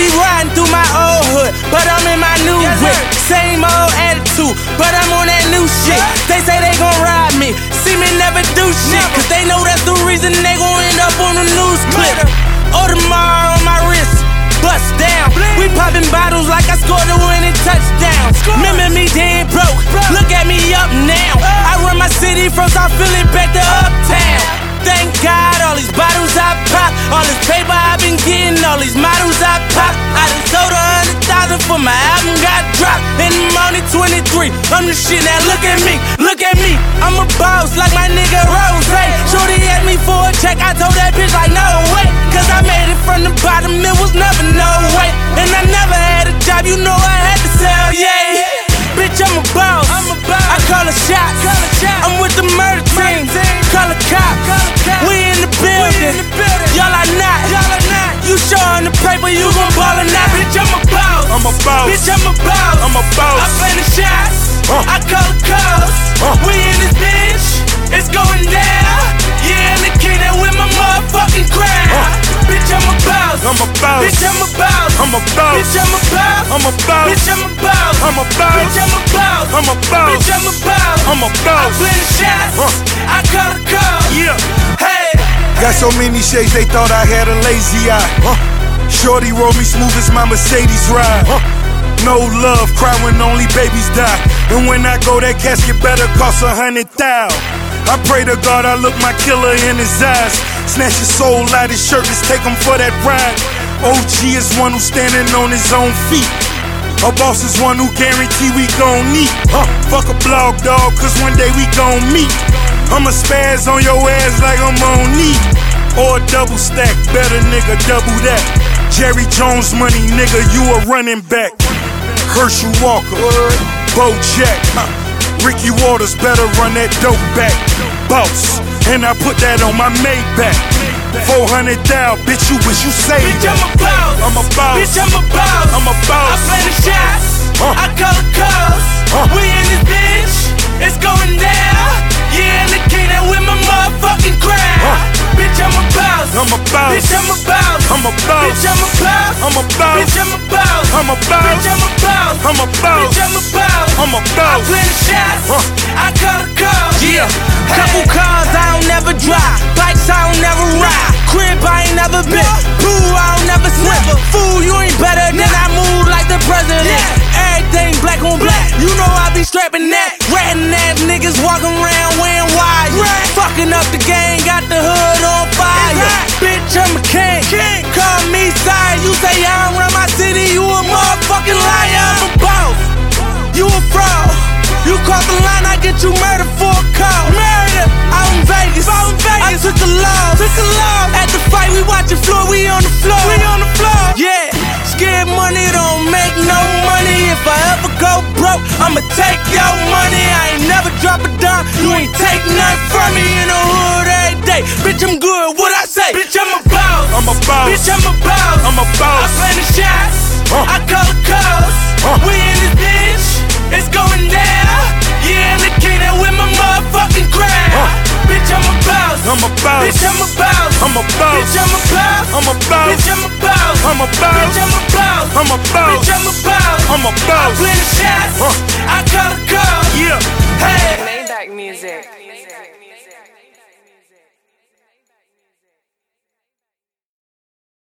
be riding through my old hood, but I'm in my new whip. Same old attitude, but I'm on that new shit. They say they gon' ride me, see me never do shit, cause they know that's the reason they gon' end up on the news clip. Audemars on my wrist, bust down. We poppin' bottles like I scored a winning touchdown. Remember me dead broke, look at me up now. I run my city from South Philly back to Uptown. Thank God, all these bottles I pop, all this paper I been getting, all these models I pop. I done sold 100,000 for my album got dropped, and I'm only 23. I'm the shit, now look at me, look at me. I'm a boss like my nigga Rose. Shorty asked me for a check, I told that bitch like no way, cause I made it from the bottom, it was never no way. And I never had a job, you know I had to sell, yeah. Bitch, I'm a boss, I call a shot. I'm with the murder team, call a cop. We in the building, y'all are not. You showin' the paper, you gon' ball or not. Bitch, I'm a boss, bitch, I'm a boss. I play the shots, I call the calls. We in this bitch, it's going down. Yeah, and the king that with my motherfucking crowd. Bitch, I'm a boss, bitch, I'm a boss. Bitch, I'm a boss, bitch, I'm a boss. Bitch, I'm a boss, bitch, I'm a boss. I play the shots, I call the calls. Hey. Got so many shades, they thought I had a lazy eye. Shorty roll me smooth as my Mercedes ride. No love, cry when only babies die. And when I go, that casket better cost 100,000. I pray to God I look my killer in his eyes. Snatch his soul out his shirt, let's take him for that ride. OG is one who's standing on his own feet. A boss is one who guarantee we gon' meet. Fuck a blog dog, cause one day we gon' meet. I'ma spaz on your ass like I'm on knee. Or a double stack, better nigga, double that. Jerry Jones money, nigga, you a running back. Herschel Walker, Bo Jack, Ricky Waters, better run that dope back. Boss, and I put that on my Maybach. 400 down, bitch, you wish you saved bitch, that. I'm a boss, bitch, I'm a boss. I play the shots, I call the calls. We in this bitch, it's going down. Yeah, and the king that with my motherfucking crowd. Bitch, I'm a boss, bitch, I'm a boss. Bitch, I'm a boss, bitch, I'm a boss. Bitch, I'm a boss, bitch, I'm a boss. I play the shots, I call the calls. Couple cars I don't never drive, bikes I don't never ride, crib I ain't never been, pool I don't never swim. Fool, you ain't better than I move like the president. Everything black on black, you know I be strapping that. Ratting ass niggas walking around wearing wire, fucking up the game, got the hood on fire. Bitch, I'm a king, call me sire. You say I don't run my city, you a motherfucking liar. I'm a boss, you a fraud. You cross the line, I get you murdered for a call. Murder, out in Vegas, I took a loss. At the fight, we watchin' floor, we on the floor. Yeah, scared money don't make no money. If I ever go broke, I'ma take your money. I ain't never drop a dime, you ain't take nothing from me. In the hood every day, bitch, I'm good, what I say? Bitch, I'm a boss, bitch, I'm a boss. I play the shots, I call the calls. We in this bitch, it's going down. Yeah, and the king that with my motherfucking crowd. Bitch, I'm a boss, bitch, I'm a boss. Bitch, I'm a boss, bitch, I'm a boss. Bitch, I'm a boss, bitch, I'm a boss. I play the shots, I call the calls. Hey. Maybach music.